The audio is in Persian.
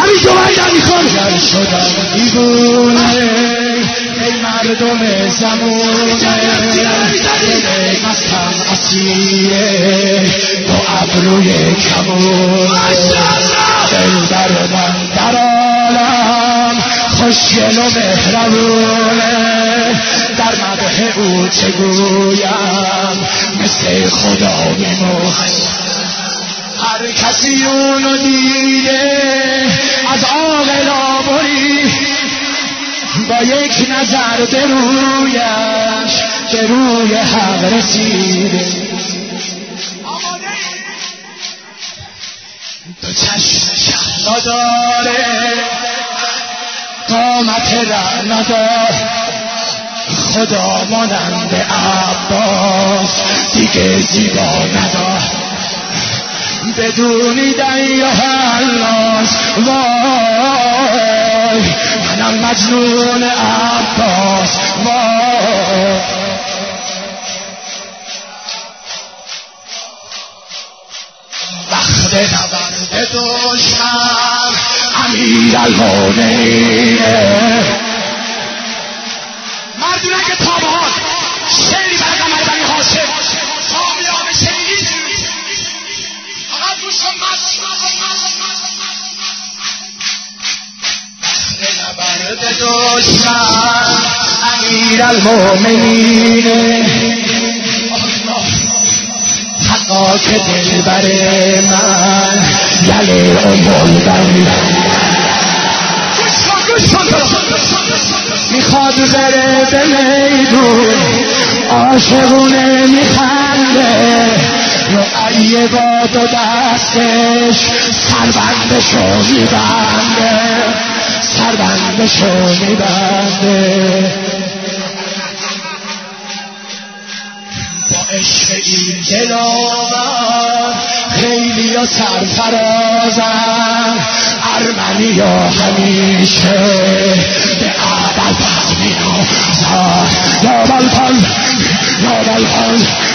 همین دو بندم میخوام گر شدم دیوونه ای مردم زمونه مستم اسیره با ابروی کمونه دل در من در عالم خوشگل و مهربونه در مدح او چه گویم مثل خدا میمونه هر کسی اونو دیده از عاقلا بری با یک نظر به رویش به روی حق رسیده دو چشم نداره قامت رعنا داره خدا مانند عباس دیگه زیبا نداره بدونید ایها الناس وای منم مجنون عباس وای وقت نبرد دشمن امیرالمومنینه مردونه که تابهات شعری بر قمر بنی هاشم تابیان شعری فقط روشم نبرد دشمن امیرالمومنینه حقا که دلبر من یله امالبنی میخواد بره به میدون عاشقونه میخنده رقیه با دو دستش سربندشو میبنده سربندشو میبنده با عشق این دلاور خیلی ها سرفرازن ارمنی ها همیشه به عبل پس میازن یا بلپل